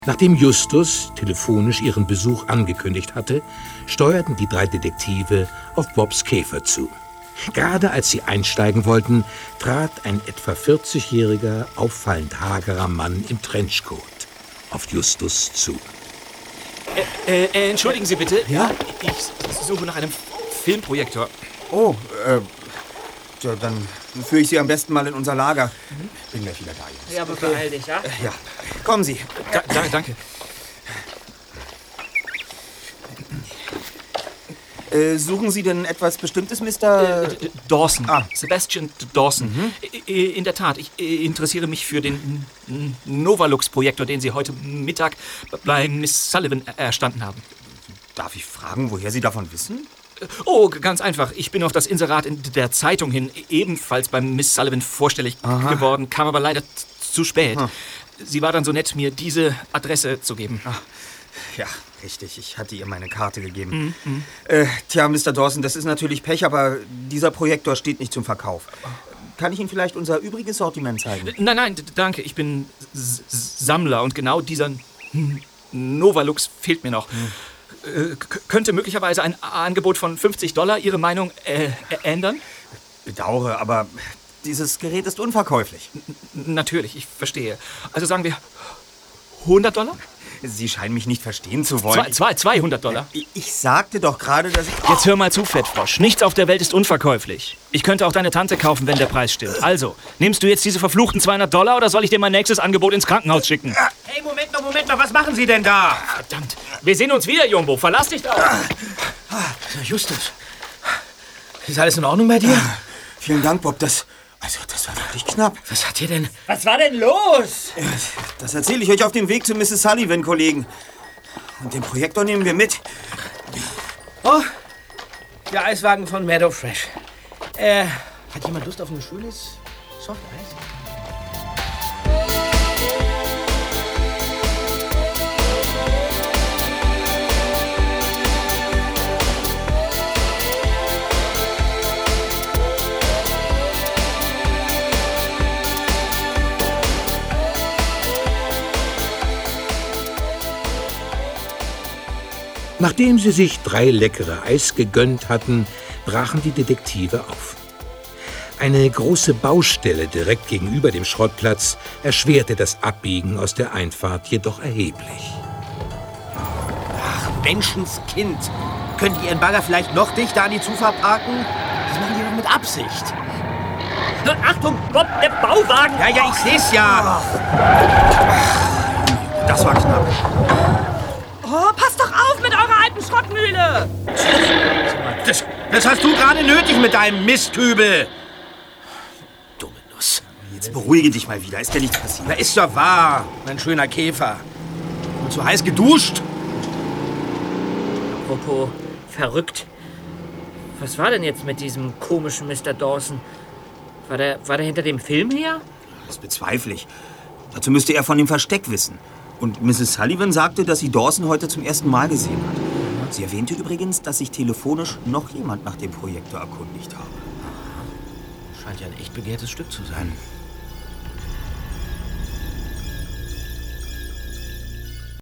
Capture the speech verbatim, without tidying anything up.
Nachdem Justus telefonisch ihren Besuch angekündigt hatte, steuerten die drei Detektive auf Bobs Käfer zu. Gerade als sie einsteigen wollten, trat ein etwa vierzigjähriger, auffallend hagerer Mann im Trenchcoat auf Justus zu. Äh, äh, entschuldigen Sie bitte. Ja? Ich suche nach einem Filmprojektor. Oh, äh, ja, dann führe ich Sie am besten mal in unser Lager. Mhm. Bin gleich wieder da, Jungs. Ja, aber beeil dich, ja? Äh, ja, kommen Sie. Da, da, danke. Äh, suchen Sie denn etwas Bestimmtes, Mister Äh, Dawson. Ah. Sebastian Dawson. Mhm. In der Tat, ich interessiere mich für den Novalux-Projektor, den Sie heute Mittag bei Miss Sullivan erstanden haben. Darf ich fragen, woher Sie davon wissen? Oh, ganz einfach. Ich bin auf das Inserat in der Zeitung hin ebenfalls bei Miss Sullivan vorstellig Aha. geworden, kam aber leider zu spät. Hm. Sie war dann so nett, mir diese Adresse zu geben. Ach, ja, richtig. Ich hatte ihr meine Karte gegeben. Mhm. Äh, tja, Mister Dawson, das ist natürlich Pech, aber dieser Projektor steht nicht zum Verkauf. Kann ich Ihnen vielleicht unser übriges Sortiment zeigen? Nein, nein, danke. Ich bin S Sammler und genau dieser Novalux fehlt mir noch. Mhm. Äh, könnte möglicherweise ein Angebot von fünfzig Dollar Ihre Meinung äh, ändern? Bedauere, aber dieses Gerät ist unverkäuflich. N natürlich, ich verstehe. Also sagen wir hundert Dollar? Sie scheinen mich nicht verstehen zu wollen. Zwei, zwei, zweihundert Dollar. Ich, ich sagte doch gerade, dass ich... Jetzt hör mal zu, Fettfrosch. Nichts auf der Welt ist unverkäuflich. Ich könnte auch deine Tante kaufen, wenn der Preis stimmt. Also, nimmst du jetzt diese verfluchten zweihundert Dollar oder soll ich dir mein nächstes Angebot ins Krankenhaus schicken? Hey, Moment mal, Moment mal, was machen Sie denn da? Verdammt. Wir sehen uns wieder, Jumbo. Verlass dich drauf. Justus, ist alles in Ordnung bei dir? Vielen Dank, Bob. Das... Also, das war wirklich knapp. Was hat hier denn... Was war denn los? Das erzähle ich euch auf dem Weg zu Misses Sullivan, Kollegen. Und den Projektor nehmen wir mit. Oh, der Eiswagen von Meadow Fresh. Äh, hat jemand Lust auf ein schönes Softeis? Nachdem sie sich drei leckere Eis gegönnt hatten, brachen die Detektive auf. Eine große Baustelle direkt gegenüber dem Schrottplatz erschwerte das Abbiegen aus der Einfahrt jedoch erheblich. Ach, Menschenskind. Könnt ihr Ihren Bagger vielleicht noch dichter an die Zufahrt parken? Das machen die doch mit Absicht. Achtung, Bob, der Bauwagen! Ja, ja, ich seh's ja. Das war knapp. Oh, passt doch auf mit eurer alten Schrottmühle! Das, das hast du gerade nötig mit deinem Misthübel. Dumme Nuss. Jetzt beruhige dich mal wieder. Ist dir nichts passiert? Na, ist doch wahr, mein schöner Käfer. Und zu heiß geduscht? Apropos verrückt. Was war denn jetzt mit diesem komischen Mister Dawson? War der, war der hinter dem Film her? Das bezweifle ich. Dazu müsste er von dem Versteck wissen. Und Misses Sullivan sagte, dass sie Dawson heute zum ersten Mal gesehen hat. Sie erwähnte übrigens, dass sich telefonisch noch jemand nach dem Projektor erkundigt habe. Scheint ja ein echt begehrtes Stück zu sein.